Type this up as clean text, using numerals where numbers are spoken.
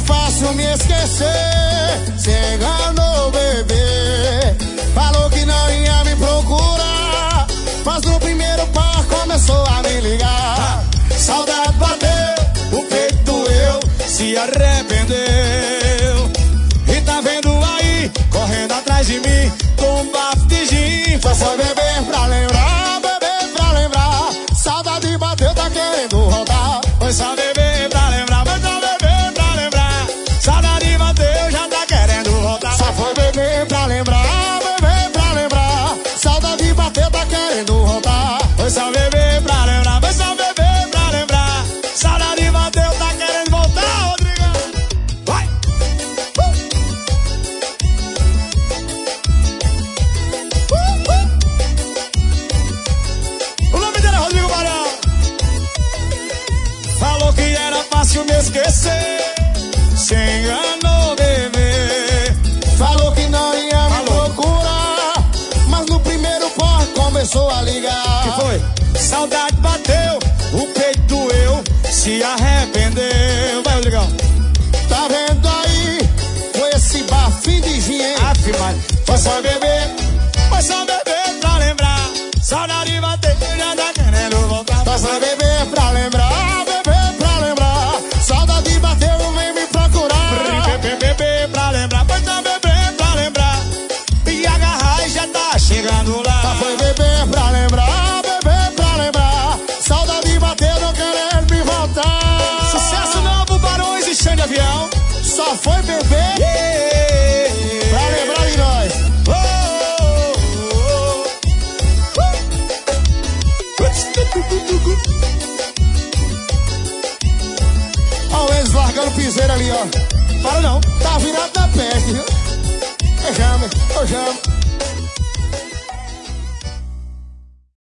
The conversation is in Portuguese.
fácil me esquecer. Cê enganou, bebê. Falou que não ia me procurar, mas no primeiro par começou a me ligar. Saudade bateu, o peito doeu, se arrependeu. E tá vendo aí, correndo atrás de mim, com um bafo de gin. Foi só beber pra lembrar, beber pra lembrar. Saudade bateu, tá querendo voltar. Foi só beber pra lembrar, foi só beber pra lembrar. Saudade bateu, já tá querendo voltar. Só foi beber pra lembrar, beber pra lembrar. Saudade bateu, tá querendo voltar. Foi só beber pra lembrar, foi só beber pra lembrar. Saudade bateu, tá querendo voltar, Rodrigão. Vai! O nome dele é Rodrigo Barão. Falou que era fácil me esquecer. Se enganou, bebê. Falou que não ia me procurar, mas no primeiro par começou a ligar. Que foi? Saudade bateu, o peito doeu, se arrependeu. Vai, Rodrigão. Tá vendo aí, com esse bafinho de gin, hein? Foi só beber pra lembrar. Saudade bateu, já tá querendo voltar. Foi só beber pra lembrar, beber pra lembrar. Saudade bateu, vem me procurar. Beber pra lembrar, foi só beber pra lembrar. E a garrafa já tá chegando lá. Só foi beber pra lembrar, beber pra lembrar. Saudade bateu, não querendo me voltar. Sucesso novo, Barões e Xande Avião. Só foi beber pra lembrar de nós. Ó, o Enzo largando o piseiro ali, ó. Para não. Tá virado.